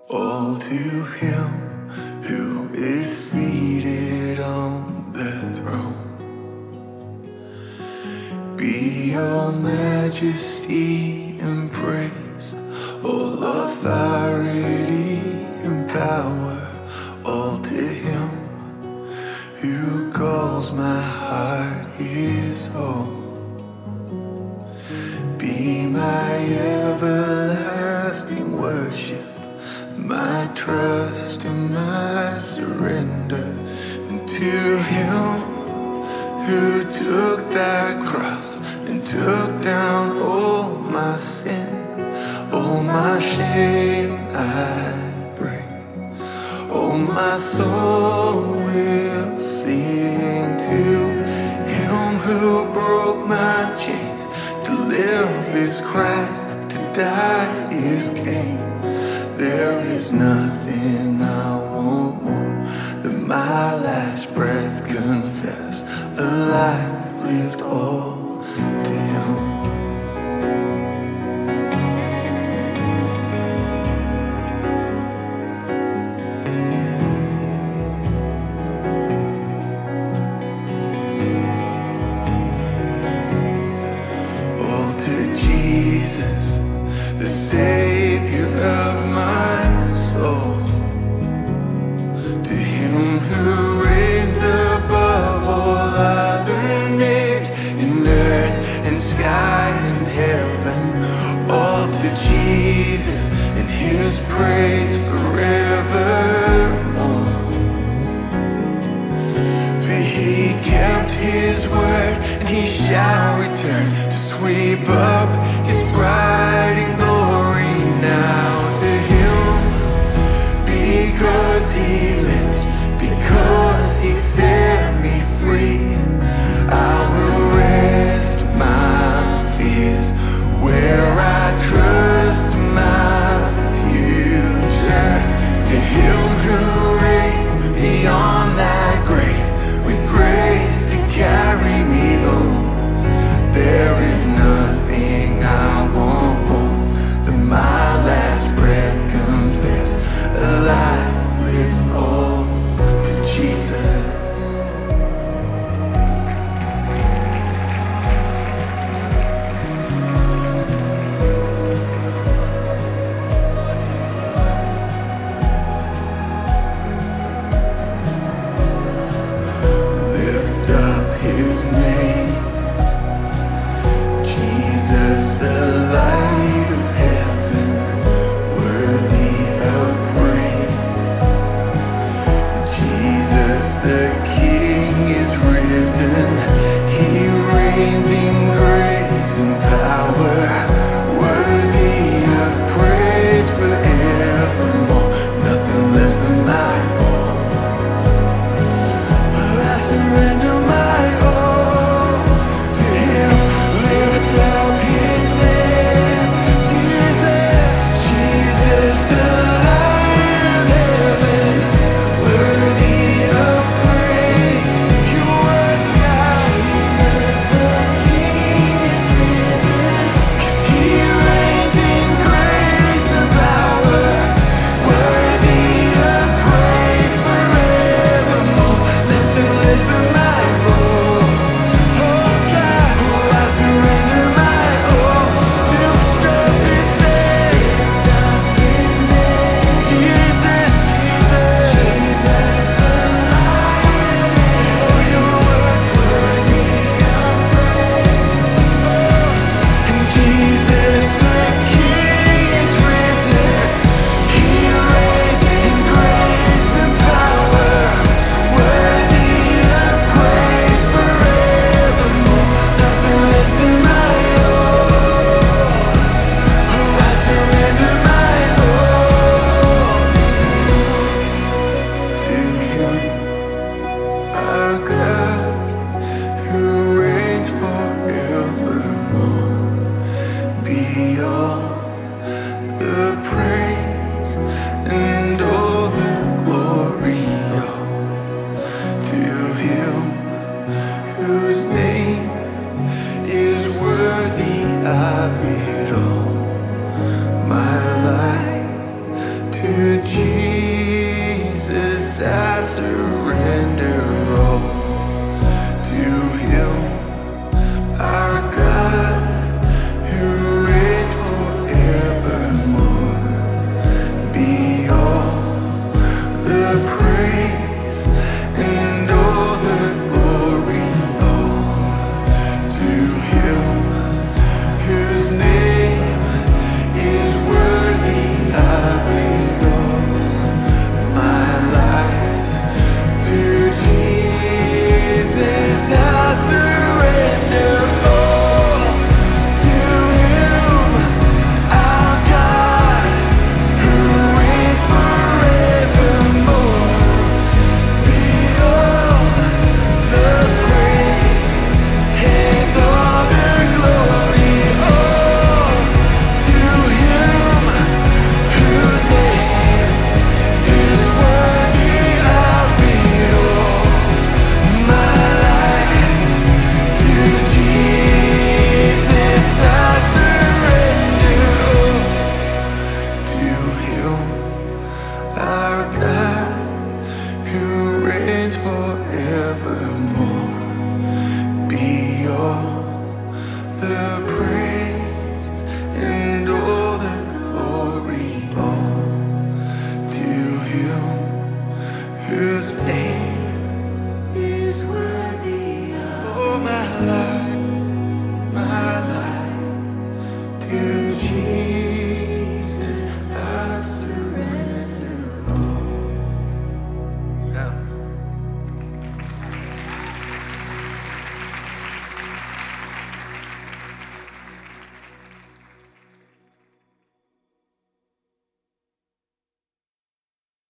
All to him who is seated on the throne be all majesty and praise, all authority and power. All to him who calls my heart his own. Be my everlasting worship, my trust and my surrender. And to him who took that cross and took down all my sin, all my shame I bring, all my soul will sing. To him who broke my chains, to live is Christ, to die is gain. There is nothing I want more than my last breath confess, a life lived all to him. All to Jesus, the Savior of my soul. To him who reigns above all other names in earth and sky and heaven. All to Jesus and his praise forevermore. For he kept his word and he shall return to sweep up his bride in glory now. To him, because he lives, because he set me free, I will rest my fears where I trust my future. To him who reigns beyond that grave, with grace to carry me home, there is nothing I want more than my last breath confess, a life lived all to Jesus. Lift up his name, Jesus, the light of heaven, worthy of praise. Jesus, the King is risen, he reigns in grace and power.